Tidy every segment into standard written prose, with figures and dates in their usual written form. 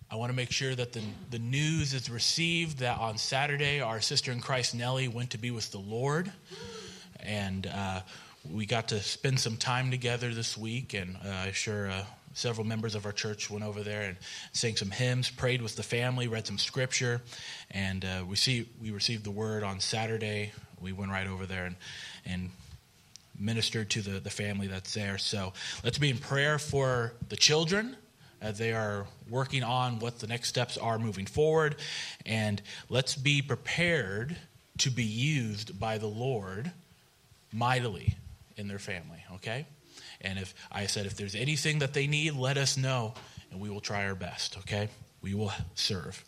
I want to make sure that the news is received that on Saturday, our sister in Christ, Nellie, went to be with the Lord. And we got to spend some time together this week. And several members of our church went over there and sang some hymns, prayed with the family, read some scripture. And we received the word on Saturday. We went right over there and ministered to the family that's there. So let's be in prayer for the children as they are working on what the next steps are moving forward. And let's be prepared to be used by the Lord mightily in their family, okay? And if there's anything that they need, let us know, and we will try our best, okay? We will serve.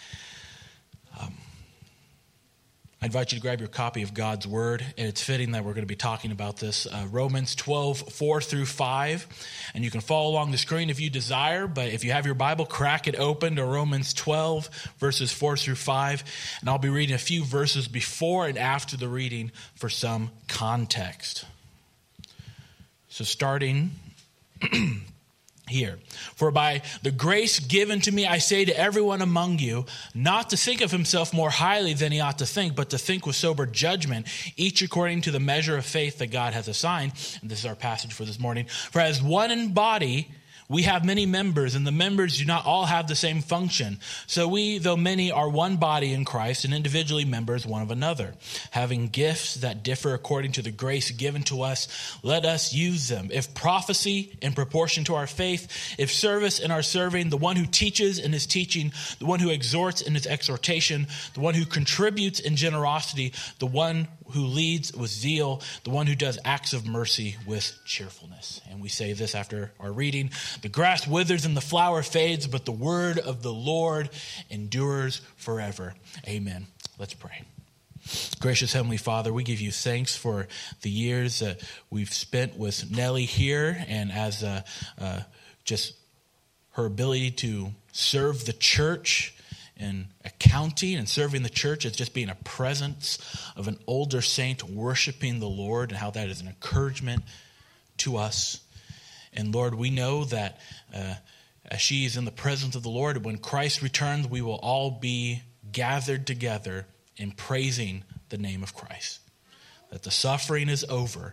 I invite you to grab your copy of God's Word, and it's fitting that we're going to be talking about this. Romans 12, 4 through 5. And you can follow along the screen if you desire, but if you have your Bible, crack it open to Romans 12, verses 4 through 5. And I'll be reading a few verses before and after the reading for some context. So starting here. For by the grace given to me, I say to everyone among you, not to think of himself more highly than he ought to think, but to think with sober judgment, each according to the measure of faith that God has assigned. And this is our passage for this morning. For as one in body, we have many members, and the members do not all have the same function. So we, though many, are one body in Christ, and individually members one of another. Having gifts that differ according to the grace given to us, let us use them. If prophecy, in proportion to our faith. If service, in our serving. The one who teaches in his teaching. The one who exhorts in his exhortation. The one who contributes in generosity. The one who leads with zeal. The one who does acts of mercy with cheerfulness. And we say this after our reading. The grass withers and the flower fades, but the word of the Lord endures forever. Amen. Let's pray. Gracious Heavenly Father, we give you thanks for the years that we've spent with Nellie here, and as just her ability to serve the church and accounting and serving the church as just being a presence of an older saint worshiping the Lord, and how that is an encouragement to us. And Lord, we know that as she is in the presence of the Lord, when Christ returns, we will all be gathered together in praising the name of Christ. That the suffering is over.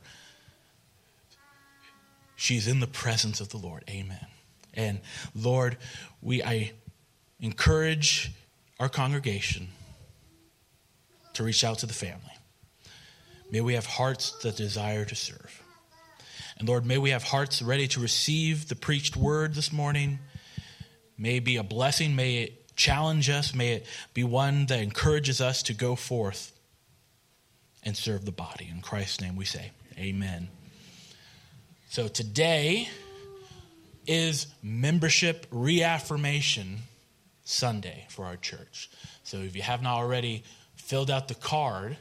She's in the presence of the Lord. Amen. And Lord, I encourage our congregation to reach out to the family. May we have hearts that desire to serve. And Lord, may we have hearts ready to receive the preached word this morning. May it be a blessing. May it challenge us. May it be one that encourages us to go forth and serve the body. In Christ's name we say, amen. So today is Membership Reaffirmation Sunday for our church. So if you have not already filled out the card,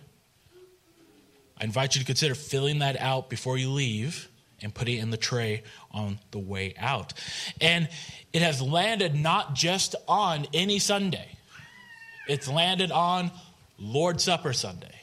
I invite you to consider filling that out before you leave and put it in the tray on the way out. And it has landed not just on any Sunday. It's landed on Lord's Supper Sunday.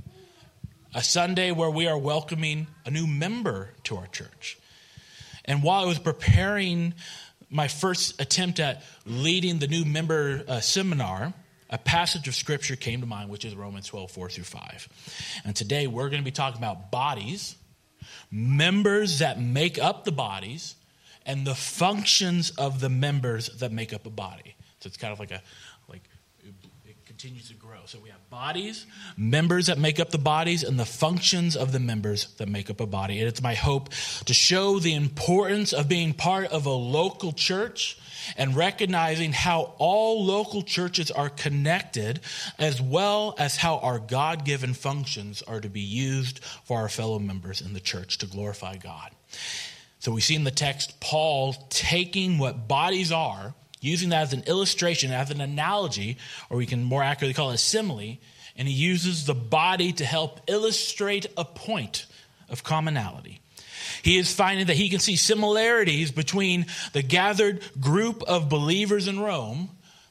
A Sunday where we are welcoming a new member to our church. And while I was preparing my first attempt at leading the new member seminar, a passage of scripture came to mind, which is Romans 12, 4 through 5. And today we're going to be talking about bodies, members that make up the bodies, and the functions of the members that make up a body. So it's kind of like it continues to grow. So we have bodies, members that make up the bodies, and the functions of the members that make up a body. And it's my hope to show the importance of being part of a local church and recognizing how all local churches are connected, as well as how our God-given functions are to be used for our fellow members in the church to glorify God. So we see in the text Paul taking what bodies are, using that as an illustration, as an analogy, or we can more accurately call it a simile, and he uses the body to help illustrate a point of commonality. He is finding that he can see similarities between the gathered group of believers in Rome,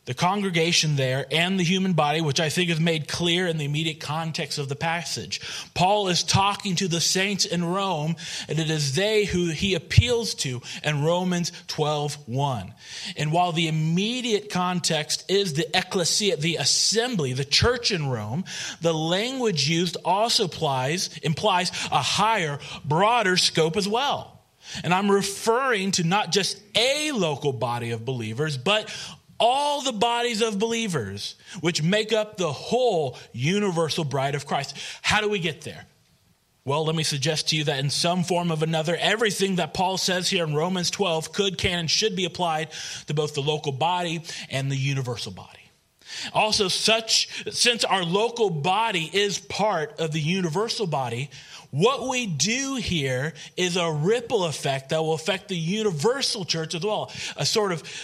the congregation there and the human body, which I think is made clear in the immediate context of the passage. Paul is talking to the saints in Rome, and it is they who he appeals to in Romans 12:1. And while the immediate context is the ecclesia, the assembly, the church in Rome, the language used also implies a higher, broader scope as well. And I'm referring to not just a local body of believers, but all the bodies of believers, which make up the whole universal bride of Christ. How do we get there? Well, let me suggest to you that in some form of another, everything that Paul says here in Romans 12 could, can, and should be applied to both the local body and the universal body. Also, since our local body is part of the universal body, what we do here is a ripple effect that will affect the universal church as well, a sort of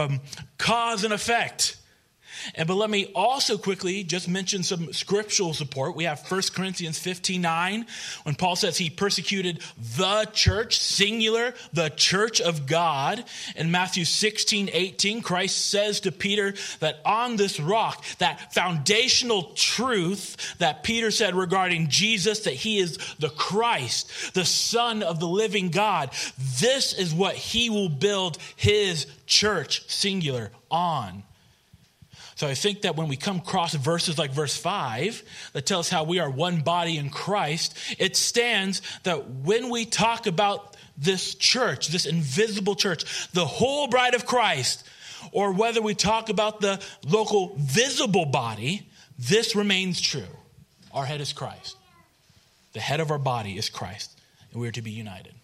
cause and effect. But let me also quickly just mention some scriptural support. We have 1 Corinthians 15:9, when Paul says he persecuted the church, singular, the church of God. In Matthew 16:18, Christ says to Peter that on this rock, that foundational truth that Peter said regarding Jesus, that he is the Christ, the Son of the living God, this is what he will build his church, singular, on. So I think that when we come across verses like verse 5 that tell us how we are one body in Christ, it stands that when we talk about this church, this invisible church, the whole bride of Christ, or whether we talk about the local visible body, this remains true. Our head is Christ. The head of our body is Christ, and we are to be united.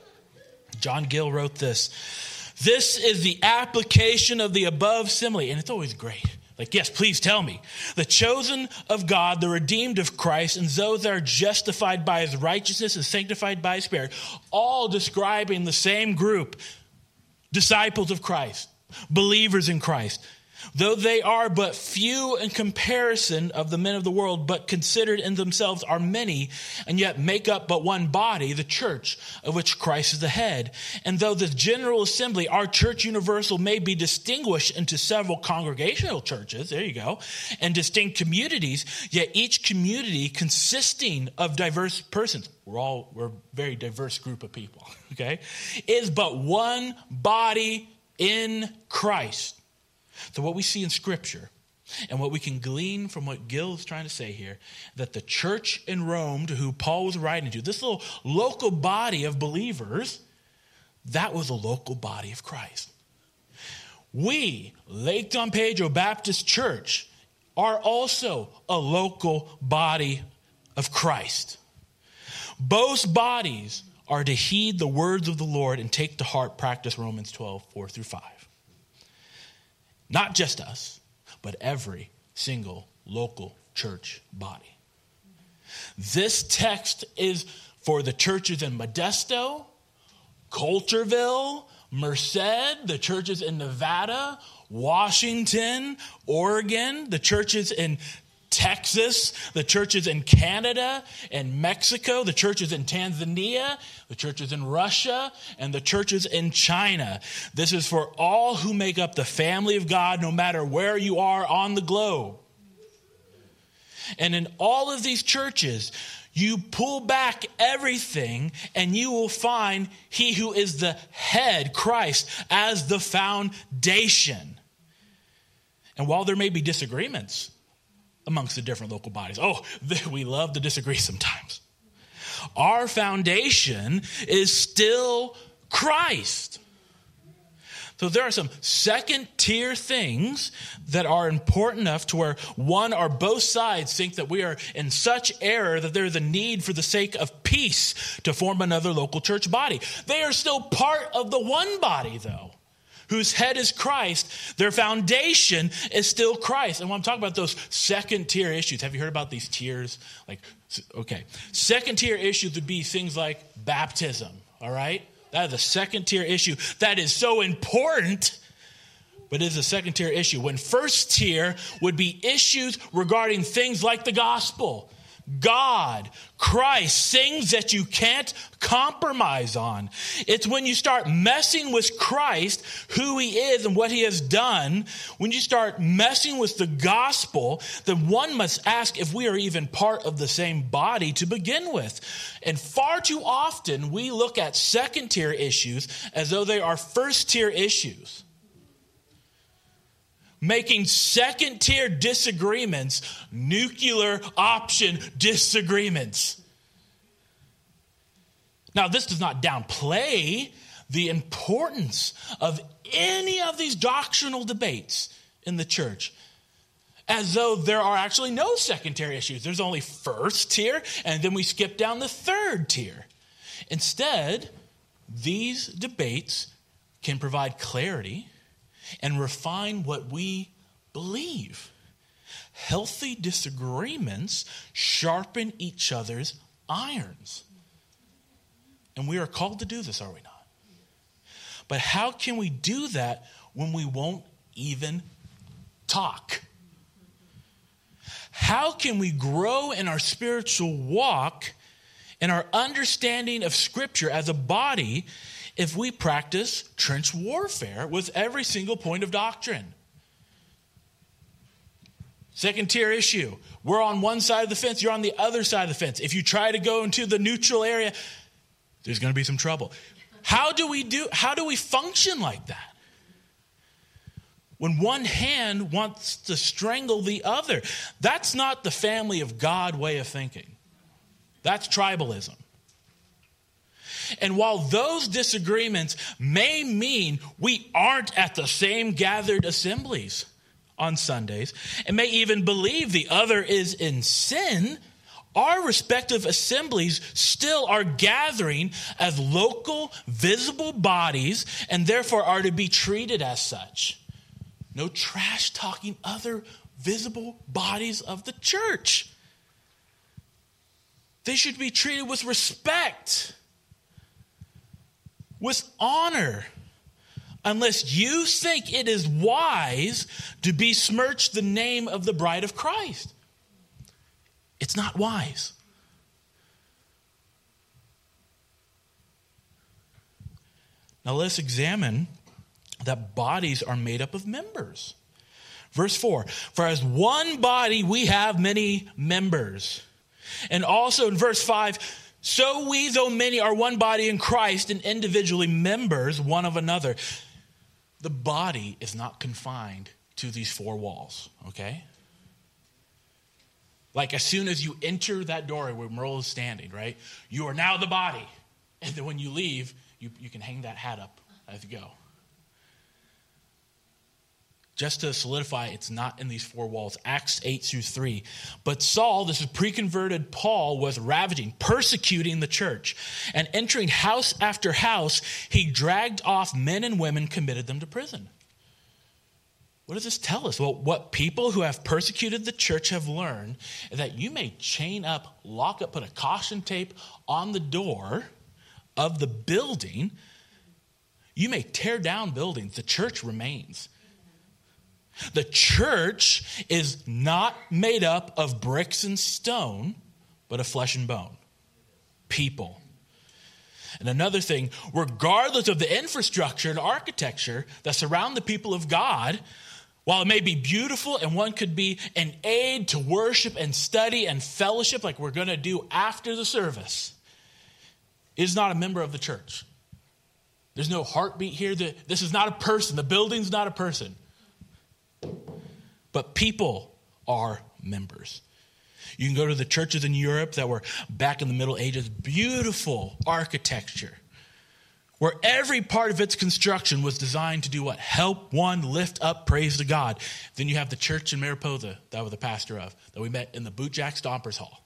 John Gill wrote this: "This is the application of the above simile," and it's always great. Like, yes, please tell me. "The chosen of God, the redeemed of Christ, and those that are justified by his righteousness and sanctified by his Spirit," all describing the same group, disciples of Christ, believers in Christ. "Though they are but few in comparison of the men of the world, but considered in themselves are many, and yet make up but one body, the church, of which Christ is the head. And though the general assembly, our church universal, may be distinguished into several congregational churches," there you go, "and distinct communities, yet each community consisting of diverse persons," we're a very diverse group of people, okay, "is but one body in Christ." So what we see in Scripture and what we can glean from what Gill is trying to say here, that the church in Rome to who Paul was writing to, this little local body of believers, that was a local body of Christ. We, Lake Don Pedro Baptist Church, are also a local body of Christ. Both bodies are to heed the words of the Lord and take to heart, practice Romans 12:4-5. Not just us, but every single local church body. This text is for the churches in Modesto, Coulterville, Merced, the churches in Nevada, Washington, Oregon, the churches in Texas, the churches in Canada and Mexico, the churches in Tanzania, the churches in Russia, and the churches in China. This is for all who make up the family of God, no matter where you are on the globe. And in all of these churches, you pull back everything and you will find he who is the head, Christ, as the foundation. And while there may be disagreements amongst the different local bodies, we love to disagree sometimes, our foundation is still Christ. So there are some second-tier things that are important enough to where one or both sides think that we are in such error that there's a need for the sake of peace to form another local church body. They are still part of the one body, though, whose head is Christ. Their foundation is still Christ. And when I'm talking about those second-tier issues, have you heard about these tiers? Second-tier issues would be things like baptism, all right? That is a second-tier issue that is so important, but is a second-tier issue. When first tier would be issues regarding things like the gospel, God, Christ, things that you can't compromise on. It's when you start messing with Christ, who he is and what he has done, when you start messing with the gospel, then one must ask if we are even part of the same body to begin with. And far too often, we look at second-tier issues as though they are first-tier issues. Making second-tier disagreements nuclear option disagreements. Now, this does not downplay the importance of any of these doctrinal debates in the church, as though there are actually no second-tier issues. There's only first tier, and then we skip down the third tier. Instead, these debates can provide clarity and refine what we believe. Healthy disagreements sharpen each other's irons. And we are called to do this, are we not? But how can we do that when we won't even talk? How can we grow in our spiritual walk and our understanding of Scripture as a body if we practice trench warfare with every single point of doctrine? Second tier issue. We're on one side of the fence, you're on the other side of the fence. If you try to go into the neutral area, there's going to be some trouble. How do we function like that? When one hand wants to strangle the other. That's not the family of God way of thinking. That's tribalism. And while those disagreements may mean we aren't at the same gathered assemblies on Sundays, and may even believe the other is in sin, our respective assemblies still are gathering as local, visible bodies, and therefore are to be treated as such. No trash talking other visible bodies of the church. They should be treated with respect, with honor, unless you think it is wise to besmirch the name of the bride of Christ. It's not wise. Now let's examine that bodies are made up of members. Verse 4, for as one body we have many members. And also in verse 5, so we, though many, are one body in Christ and individually members one of another. The body is not confined to these four walls, okay? Like as soon as you enter that door where Merle is standing, right? You are now the body. And then when you leave, you can hang that hat up as you go. Just to solidify, it's not in these four walls. Acts 8-3. But Saul, this is pre-converted Paul, was ravaging, persecuting the church. And entering house after house, he dragged off men and women, committed them to prison. What does this tell us? Well, what people who have persecuted the church have learned is that you may chain up, lock up, put a caution tape on the door of the building. You may tear down buildings. The church remains. The church is not made up of bricks and stone, but of flesh and bone. People. And another thing, regardless of the infrastructure and architecture that surround the people of God, while it may be beautiful and one could be an aid to worship and study and fellowship like we're going to do after the service, it is not a member of the church. There's no heartbeat here. This is not a person. The building's not a person. But people are members. You can go to the churches in Europe that were back in the Middle Ages, beautiful architecture, where every part of its construction was designed to do what? Help one lift up praise to God. Then you have the church in Mariposa that I was the pastor of, that we met in the Bootjack Stompers Hall.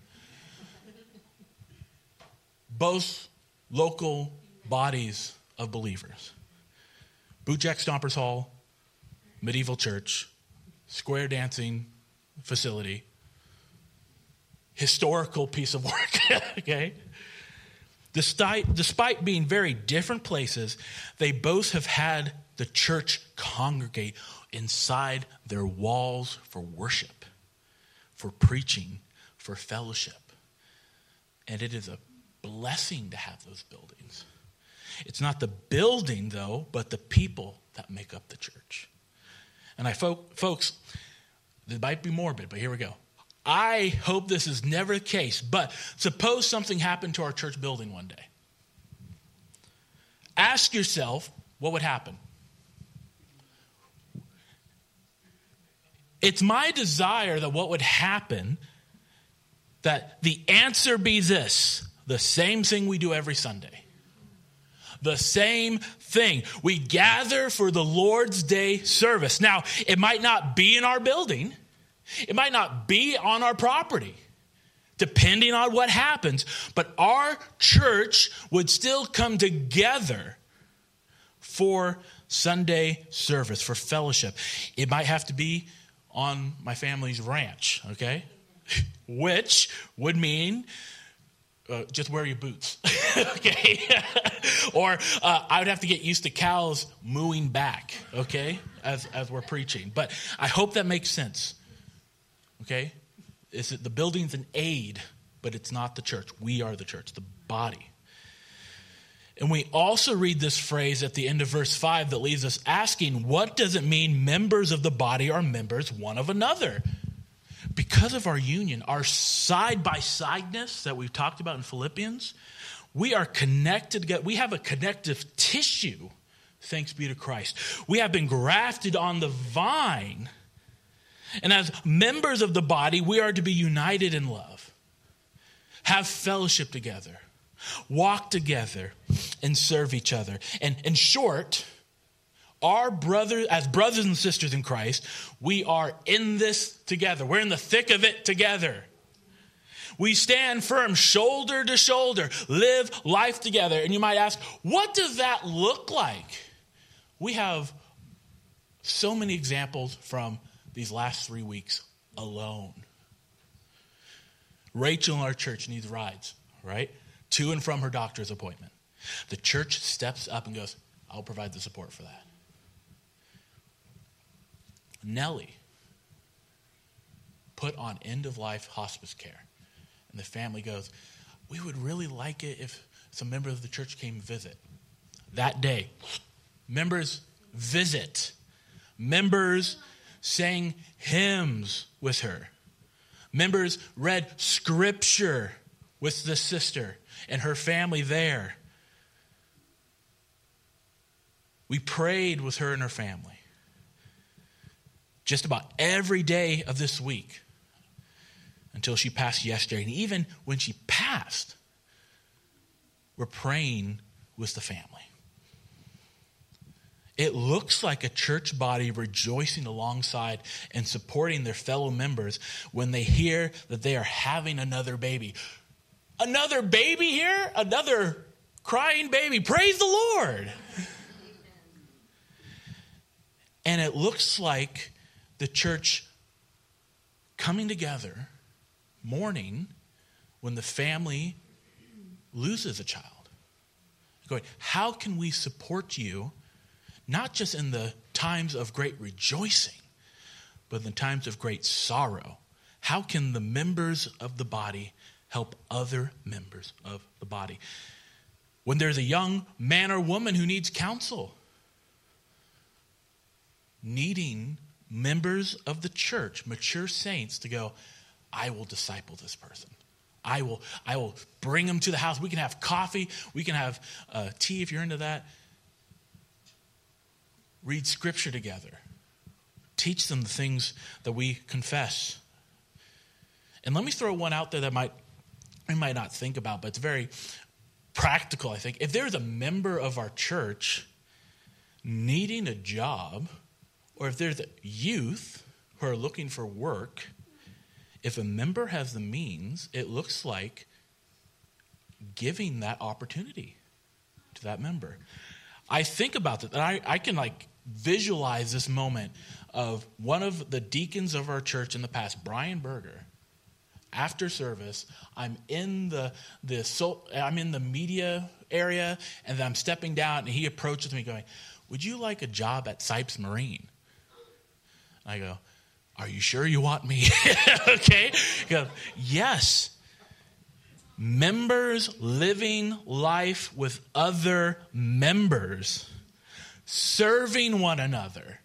Both local bodies of believers. Bootjack Stompers Hall, medieval church, square dancing facility, historical piece of work, okay? Despite being very different places, they both have had the church congregate inside their walls for worship, for preaching, for fellowship. And it is a blessing to have those buildings. It's not the building, though, but the people that make up the church. And folks, this might be morbid, but here we go. I hope this is never the case, but suppose something happened to our church building one day. Ask yourself, what would happen? It's my desire that what would happen, that the answer be this, the same thing we do every Sunday. The same thing. We gather for the Lord's Day service. Now, it might not be in our building. It might not be on our property, depending on what happens. But our church would still come together for Sunday service, for fellowship. It might have to be on my family's ranch, okay? Which would mean just wear your boots, okay? Or I would have to get used to cows mooing back, okay, as we're preaching. But I hope that makes sense, okay? The building's an aid, but it's not the church. We are the church, the body. And we also read this phrase at the end of verse 5 that leaves us asking, what does it mean members of the body are members one of another? Because of our union, our side-by-sideness that we've talked about in Philippians, we are connected together. We have a connective tissue, thanks be to Christ. We have been grafted on the vine. And as members of the body, we are to be united in love, have fellowship together, walk together, and serve each other. And in short, as brothers and sisters in Christ, we are in this together. We're in the thick of it together. We stand firm, shoulder to shoulder, live life together. And you might ask, what does that look like? We have so many examples from these last 3 weeks alone. Rachel in our church needs rides, right? To and from her doctor's appointment. The church steps up and goes, I'll provide the support for that. Nellie put on end-of-life hospice care. And the family goes, we would really like it if some members of the church came visit. That day, members visit. Members sang hymns with her. Members read scripture with the sister and her family there. We prayed with her and her family. Just about every day of this week until she passed yesterday. And even when she passed, we're praying with the family. It looks like a church body rejoicing alongside and supporting their fellow members when they hear that they are having another baby. Another baby here? Another crying baby. Praise the Lord. And it looks like the church coming together, mourning when the family loses a child. Going, how can we support you, not just in the times of great rejoicing, but in the times of great sorrow? How can the members of the body help other members of the body? When there's a young man or woman who needs counsel, needing members of the church, mature saints, to go, I will disciple this person. I will bring them to the house. We can have coffee. We can have tea if you're into that. Read scripture together. Teach them the things that we confess. And let me throw one out there that we might not think about, but it's very practical, I think. If there's a member of our church needing a job, or if there's youth who are looking for work, if a member has the means, it looks like giving that opportunity to that member. I think about that, and I can visualize this moment of one of the deacons of our church in the past, Brian Berger. After service, I'm in the media area, and then I'm stepping down, and he approaches me going, would you like a job at Sipes Marine? I go, Are you sure you want me? Okay? Yes. Members living life with other members, serving one another.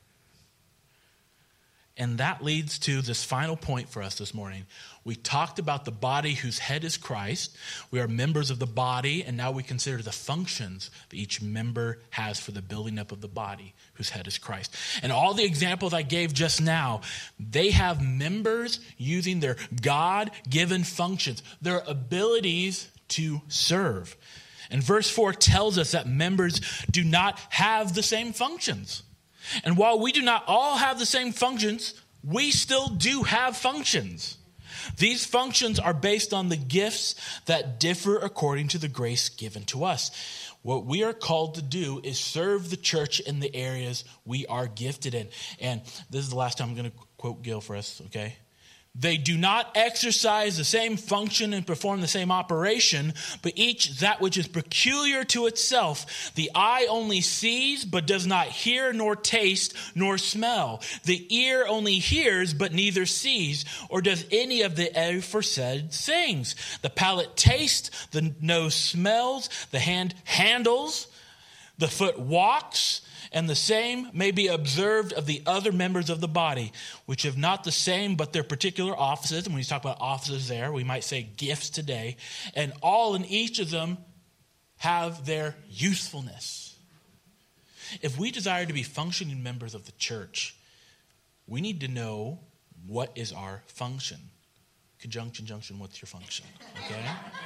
And that leads to this final point for us this morning. We talked about the body whose head is Christ. We are members of the body, and now we consider the functions that each member has for the building up of the body whose head is Christ. And all the examples I gave just now, they have members using their God-given functions, their abilities to serve. And verse 4 tells us that members do not have the same functions. And while we do not all have the same functions, we still do have functions. These functions are based on the gifts that differ according to the grace given to us. What we are called to do is serve the church in the areas we are gifted in. And this is the last time I'm going to quote Gil for us, okay? They do not exercise the same function and perform the same operation, but each that which is peculiar to itself. The eye only sees, but does not hear, nor taste, nor smell. The ear only hears, but neither sees, or does any of the aforesaid things. The palate tastes, the nose smells, the hand handles, the foot walks, and the same may be observed of the other members of the body, which have not the same but their particular offices. And when you talk about offices there, we might say gifts today. And all in each of them have their usefulness. If we desire to be functioning members of the church, we need to know what is our function. Conjunction, junction, what's your function? Okay?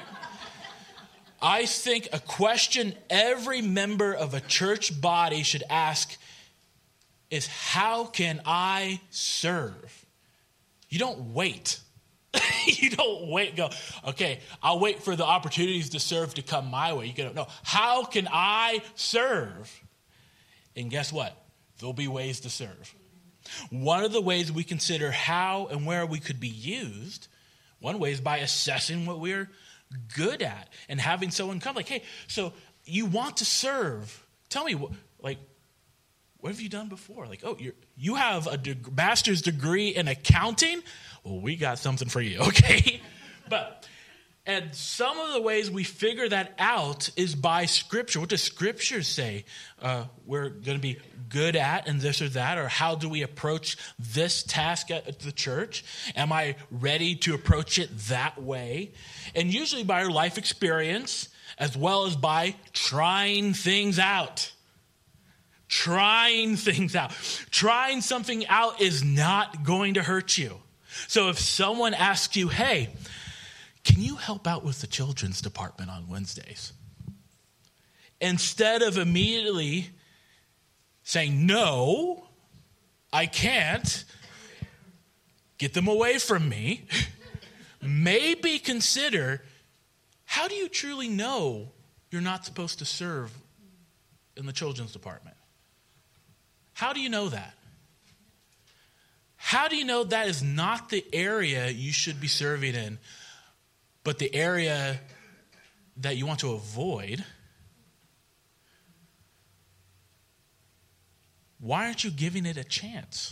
I think a question every member of a church body should ask is, how can I serve? You don't wait. You don't wait and go, okay, I'll wait for the opportunities to serve to come my way. You go, no, how can I serve? And guess what? There'll be ways to serve. One of the ways we consider how and where we could be used, one way is by assessing what we're good at and having someone come like, hey, so you want to serve. Tell me, what have you done before? Like, oh, you have a master's degree in accounting? Well, we got something for you, okay? And some of the ways we figure that out is by Scripture. What does Scripture say we're going to be good at and this or that? Or how do we approach this task at the church? Am I ready to approach it that way? And usually by our life experience, as well as by trying things out. Trying things out. Trying something out is not going to hurt you. So if someone asks you, hey, can you help out with the children's department on Wednesdays? Instead of immediately saying, no, I can't, get them away from me, maybe consider, how do you truly know you're not supposed to serve in the children's department? How do you know that? How do you know that is not the area you should be serving in, but the area that you want to avoid? Why aren't you giving it a chance?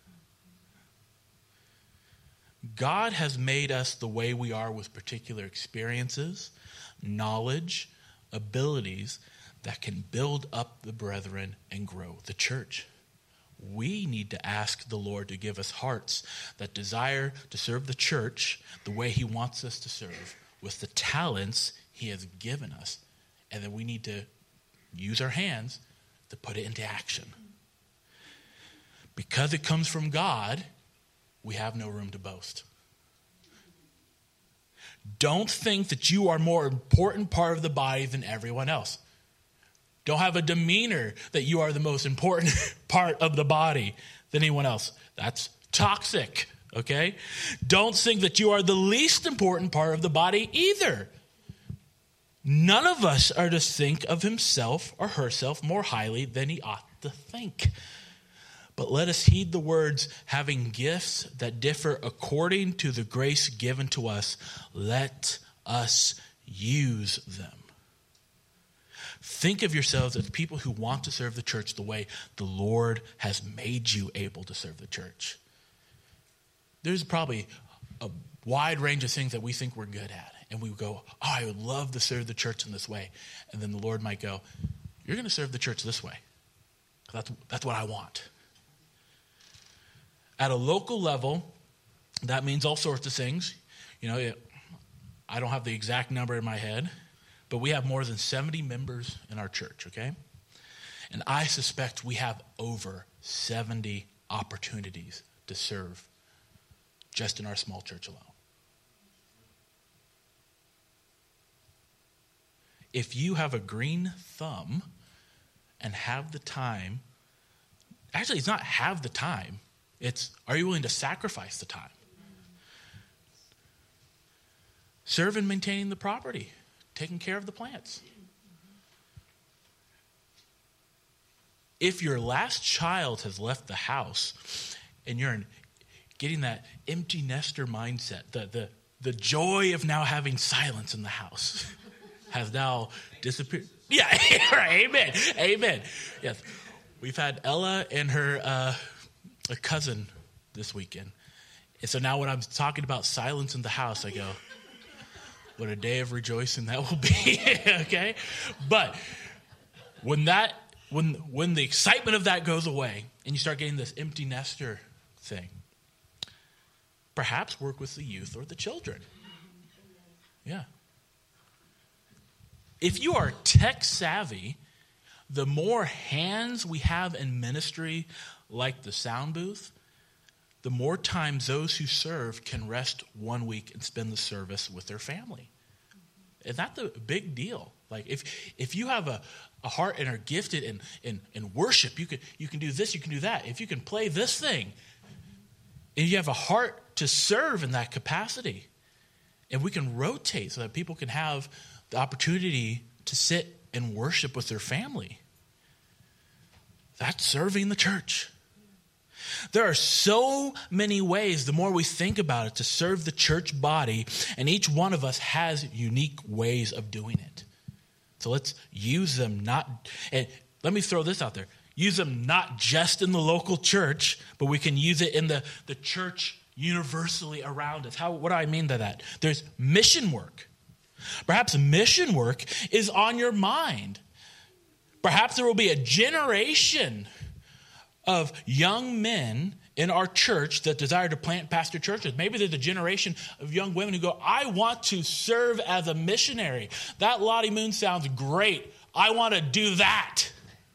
God has made us the way we are with particular experiences, knowledge, abilities that can build up the brethren and grow the church. We need to ask the Lord to give us hearts that desire to serve the church the way he wants us to serve, with the talents he has given us. And then we need to use our hands to put it into action. Because it comes from God, we have no room to boast. Don't think that you are a more important part of the body than everyone else. Don't have a demeanor that you are the most important part of the body than anyone else. That's toxic, okay? Don't think that you are the least important part of the body either. None of us are to think of himself or herself more highly than he ought to think. But let us heed the words, having gifts that differ according to the grace given to us, let us use them. Think of yourselves as people who want to serve the church the way the Lord has made you able to serve the church. there's probably a wide range of things that we think we're good at. And we go, oh, I would love to serve the church in this way. And then the Lord might go, you're going to serve the church this way. That's what I want. At a local level, that means all sorts of things. I don't have the exact number in my head, but we have more than 70 members in our church, okay? And I suspect we have over 70 opportunities to serve just in our small church alone. If you have a green thumb and have the time, actually it's not have the time, it's are you willing to sacrifice the time? Serve in maintaining the property, taking care of the plants. If your last child has left the house and you're getting that empty nester mindset, the joy of now having silence in the house has now disappeared. Yeah, right. Amen. Yes, we've had Ella and her a cousin this weekend, and so now when I'm talking about silence in the house, I go, "What a day of rejoicing that will be!" Okay, but when the excitement of that goes away, and you start getting this empty nester thing, perhaps work with the youth or the children. Yeah. If you are tech savvy, the more hands we have in ministry, like the sound booth, the more times those who serve can rest 1 week and spend the service with their family. And that's a big deal. Like if you have a heart and are gifted in worship, you can do this, you can do that. If you can play this thing, and you have a heart to serve in that capacity, and we can rotate so that people can have the opportunity to sit and worship with their family. That's serving the church. There are so many ways, the more we think about it, to serve the church body, and each one of us has unique ways of doing it. So let's use them and let me throw this out there. Use them not just in the local church, but we can use it in the church universally around us. What do I mean by that? There's mission work. Perhaps mission work is on your mind. Perhaps there will be a generation of young men in our church that desire to plant pastor churches. Maybe there's a generation of young women who go, I want to serve as a missionary. That Lottie Moon sounds great. I want to do that.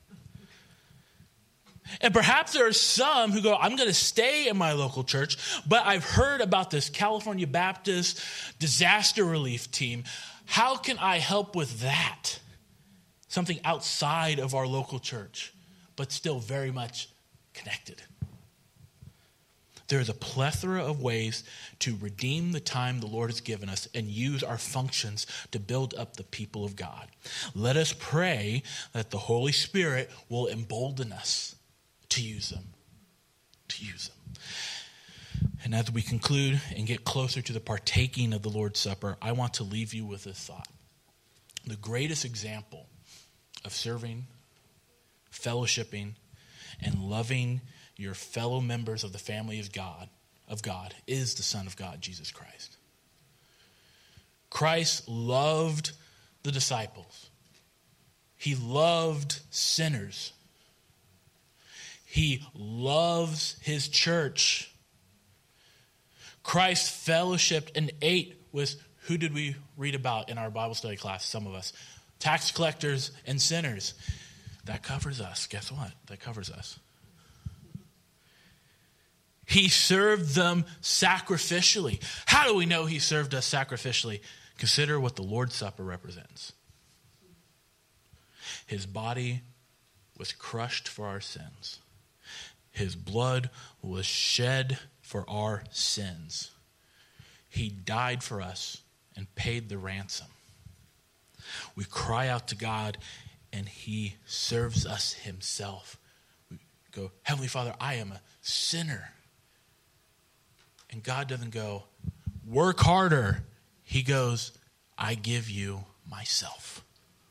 And perhaps there are some who go, I'm going to stay in my local church, but I've heard about this California Baptist disaster relief team. How can I help with that? Something outside of our local church, but still very much connected. There is a plethora of ways to redeem the time the Lord has given us and use our functions to build up the people of God. Let us pray that the Holy Spirit will embolden us to use them. And as we conclude and get closer to the partaking of the Lord's Supper, I want to leave you with this thought. The greatest example of serving, fellowshipping, and loving your fellow members of the family of God is the Son of God, Jesus Christ. Christ loved the disciples. He loved sinners. He loves his church. Christ fellowshiped and ate with, who did we read about in our Bible study class, some of us? Tax collectors and sinners. That covers us. Guess what? That covers us. He served them sacrificially. How do we know he served us sacrificially? Consider what the Lord's Supper represents. His body was crushed for our sins. His blood was shed for our sins. He died for us and paid the ransom. We cry out to God, and he serves us himself. We go, Heavenly Father, I am a sinner. And God doesn't go, work harder. He goes, I give you myself.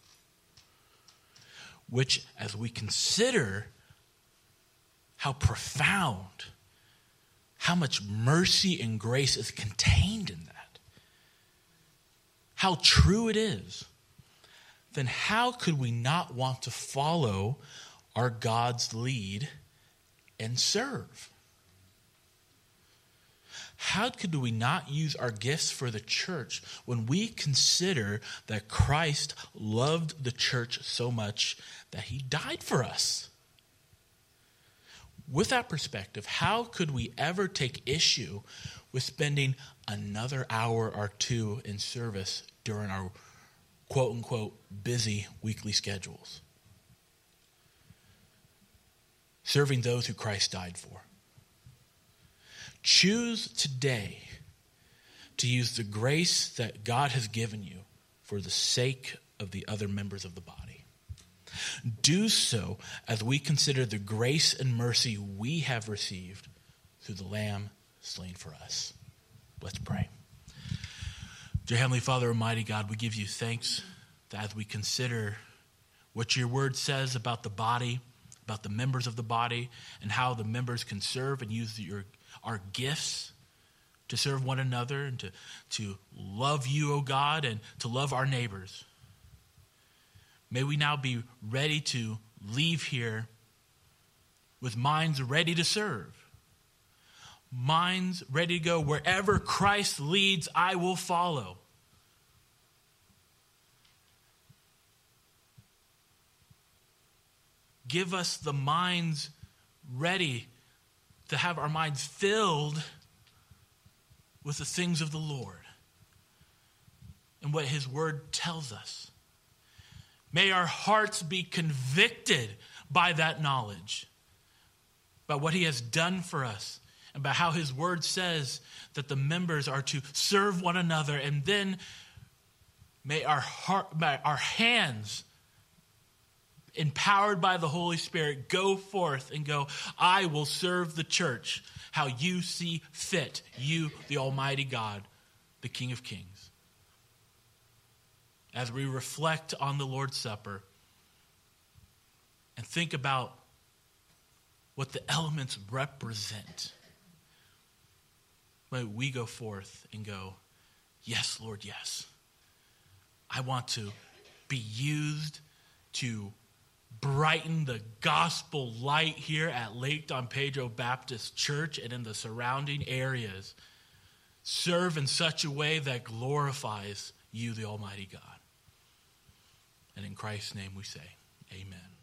Which, as we consider how profound, how much mercy and grace is contained in that, how true it is, then how could we not want to follow our God's lead and serve? How could we not use our gifts for the church when we consider that Christ loved the church so much that he died for us? With that perspective, how could we ever take issue with spending another hour or two in service during our quote-unquote busy weekly schedules? Serving those who Christ died for. Choose today to use the grace that God has given you for the sake of the other members of the body. Do so as we consider the grace and mercy we have received through the Lamb slain for us. Let's pray. Dear Heavenly Father, Almighty God, we give you thanks that as we consider what your word says about the body, about the members of the body, and how the members can serve and use our gifts to serve one another and to love you, O God, and to love our neighbors. May we now be ready to leave here with minds ready to serve. Minds ready to go wherever Christ leads, I will follow. Give us the minds ready to have our minds filled with the things of the Lord and what his word tells us. May our hearts be convicted by that knowledge, by what he has done for us, and by how his word says that the members are to serve one another. And then may our hands, empowered by the Holy Spirit, go forth and go, I will serve the church how you see fit, you, the Almighty God, the King of Kings. As we reflect on the Lord's Supper and think about what the elements represent, may we go forth and go, yes, Lord, yes. I want to be used to brighten the gospel light here at Lake Don Pedro Baptist Church and in the surrounding areas. Serve in such a way that glorifies you, the Almighty God. And in Christ's name we say, amen.